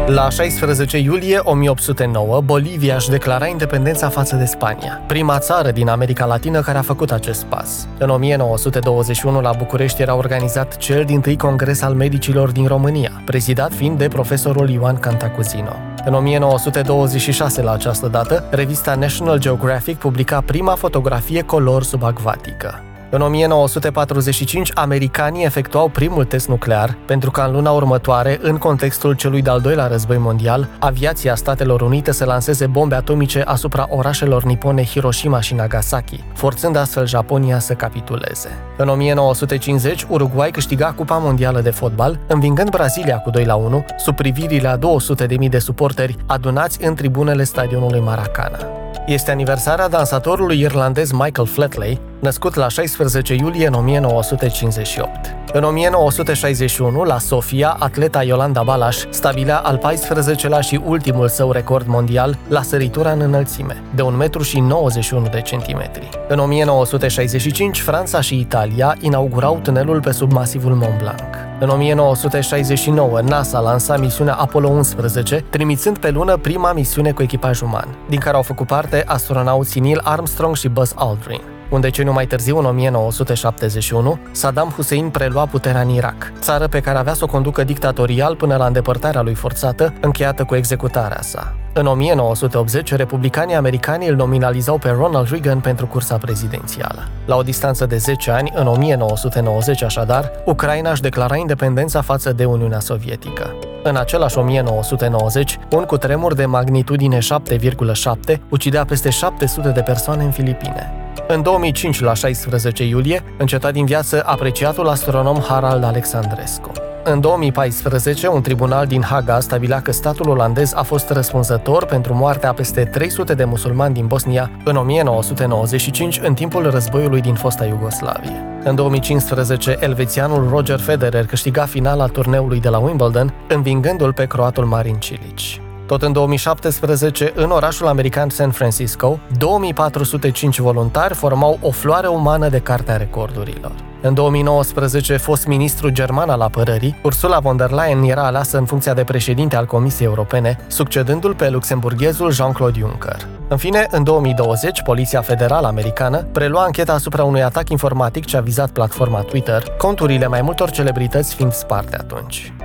La 16 iulie 1809, Bolivia își declara independența față de Spania, prima țară din America Latină care a făcut acest pas. În 1921, la București era organizat cel dintâi congres al medicilor din România, prezidat fiind de profesorul Ioan Cantacuzino. În 1926, la această dată, revista National Geographic publica prima fotografie color subacvatică. În 1945, americanii efectuau primul test nuclear, pentru ca în luna următoare, în contextul celui de-al doilea război mondial, aviația Statelor Unite să lanseze bombe atomice asupra orașelor nipone Hiroshima și Nagasaki, forțând astfel Japonia să capituleze. În 1950, Uruguay câștiga Cupa Mondială de Fotbal, învingând Brazilia cu 2-1, sub privirile a 200.000 de suporteri adunați în tribunele stadionului Maracana. Este aniversarea dansatorului irlandez Michael Flatley, născut la 16 iulie în 1958. În 1961, la Sofia, atleta Iolanda Balas stabilea al 14-lea și ultimul său record mondial la săritura în înălțime, de 1,91 m. În 1965, Franța și Italia inaugurau tunelul pe sub masivul Mont Blanc. În 1969, NASA lansa misiunea Apollo 11, trimițând pe lună prima misiune cu echipaj uman, din care au făcut parte astronauții Neil Armstrong și Buzz Aldrin. Un deceniu mai târziu, în 1971, Saddam Hussein prelua puterea în Irak, țară pe care avea să o conducă dictatorial până la îndepărtarea lui forțată, încheiată cu executarea sa. În 1980, republicanii americani îl nominalizau pe Ronald Reagan pentru cursa prezidențială. La o distanță de 10 ani, în 1990 așadar, Ucraina își declara independența față de Uniunea Sovietică. În același 1990, un cutremur de magnitudine 7,7 ucidea peste 700 de persoane în Filipine. În 2005, la 16 iulie, înceta din viață apreciatul astronom Harald Alexandrescu. În 2014, un tribunal din Haga stabilea că statul olandez a fost răspunzător pentru moartea peste 300 de musulmani din Bosnia în 1995, în timpul războiului din fosta Iugoslavie. În 2015, elvețianul Roger Federer câștiga finala turneului de la Wimbledon, învingându-l pe croatul Marin Cilic. Tot în 2017, în orașul american San Francisco, 2405 voluntari formau o floare umană de Cartea Recordurilor. În 2019, fost ministru german al apărării, Ursula von der Leyen era aleasă în funcția de președinte al Comisiei Europene, succedându-l pe luxemburghezul Jean-Claude Juncker. În fine, în 2020, Poliția Federală Americană prelua ancheta asupra unui atac informatic ce a vizat platforma Twitter, conturile mai multor celebrități fiind sparte atunci.